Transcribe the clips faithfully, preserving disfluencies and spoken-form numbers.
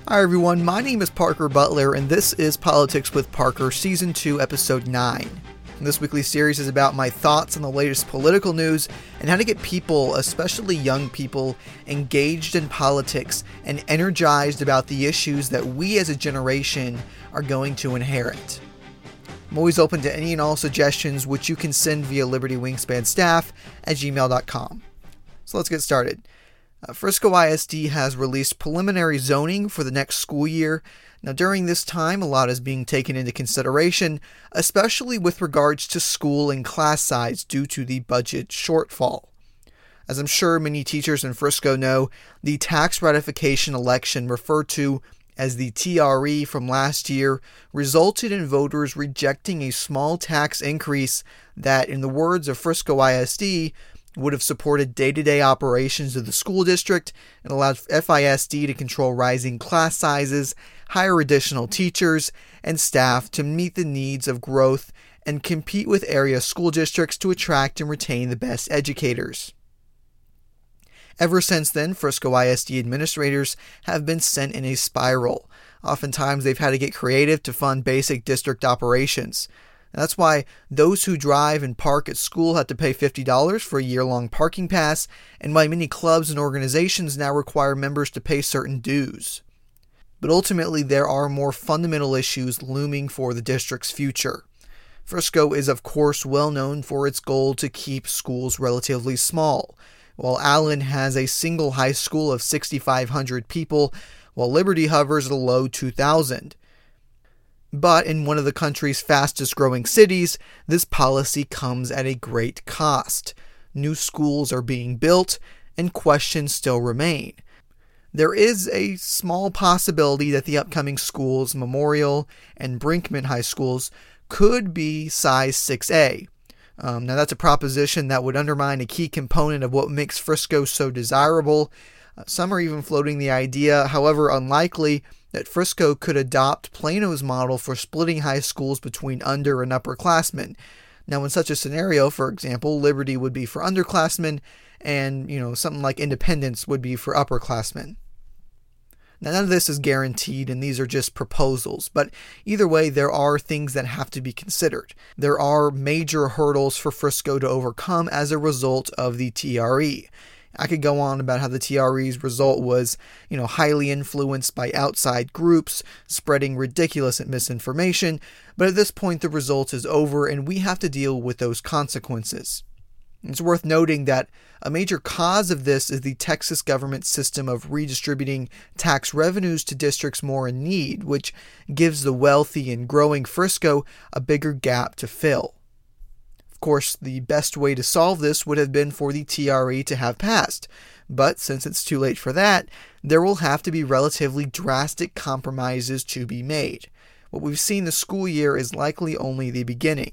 Hi everyone, my name is Parker Butler, and this is Politics with Parker, Season two, Episode nine. And this weekly series is about my thoughts on the latest political news and how to get people, especially young people, engaged in politics and energized about the issues that we as a generation are going to inherit. I'm always open to any and all suggestions, which you can send via Liberty Wingspan staff at gmail dot com. So let's get started. Uh, Frisco I S D has released preliminary zoning for the next school year. Now, during this time, a lot is being taken into consideration, especially with regards to school and class size due to the budget shortfall. As I'm sure many teachers in Frisco know, the tax ratification election, referred to as the T R E from last year, resulted in voters rejecting a small tax increase that, in the words of Frisco I S D, would have supported day-to-day operations of the school district and allowed F I S D to control rising class sizes, hire additional teachers and staff to meet the needs of growth, and compete with area school districts to attract and retain the best educators. Ever since then, Frisco I S D administrators have been sent in a spiral. Oftentimes, they've had to get creative to fund basic district operations. That's why those who drive and park at school have to pay fifty dollars for a year-long parking pass, and why many clubs and organizations now require members to pay certain dues. But ultimately, there are more fundamental issues looming for the district's future. Frisco is, of course, well known for its goal to keep schools relatively small, while Allen has a single high school of six thousand five hundred people, while Liberty hovers at a low two thousand. But in one of the country's fastest growing cities, this policy comes at a great cost. New schools are being built, and questions still remain. There is a small possibility that the upcoming schools, Memorial and Brinkman High Schools, could be size six A. Um, now that's a proposition that would undermine a key component of what makes Frisco so desirable. Uh, some are even floating the idea, however unlikely, that Frisco could adopt Plano's model for splitting high schools between under and upperclassmen. Now, in such a scenario, for example, Liberty would be for underclassmen, and you know something like Independence would be for upperclassmen. Now, none of this is guaranteed, and these are just proposals, but either way, there are things that have to be considered. There are major hurdles for Frisco to overcome as a result of the T R E. I could go on about how the T R E's result was, you know, highly influenced by outside groups, spreading ridiculous misinformation, but at this point the result is over and we have to deal with those consequences. It's worth noting that a major cause of this is the Texas government's system of redistributing tax revenues to districts more in need, which gives the wealthy and growing Frisco a bigger gap to fill. Of course, the best way to solve this would have been for the T R E to have passed, but since it's too late for that, there will have to be relatively drastic compromises to be made. What we've seen this school year is likely only the beginning.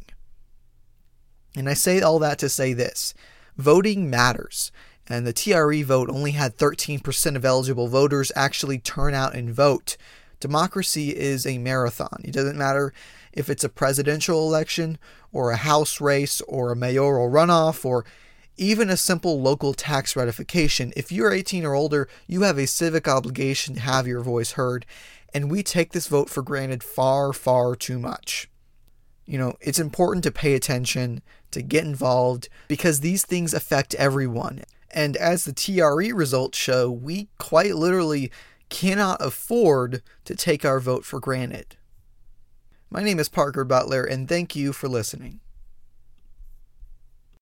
And I say all that to say this: voting matters, and the T R E vote only had thirteen percent of eligible voters actually turn out and vote. Democracy is a marathon. It doesn't matter if it's a presidential election or a House race or a mayoral runoff or even a simple local tax ratification. If you're eighteen or older, you have a civic obligation to have your voice heard, and we take this vote for granted far, far too much. You know, it's important to pay attention, to get involved, because these things affect everyone. And as the T R E results show, we quite literally cannot afford to take our vote for granted. My name is Parker Butler, and thank you for listening.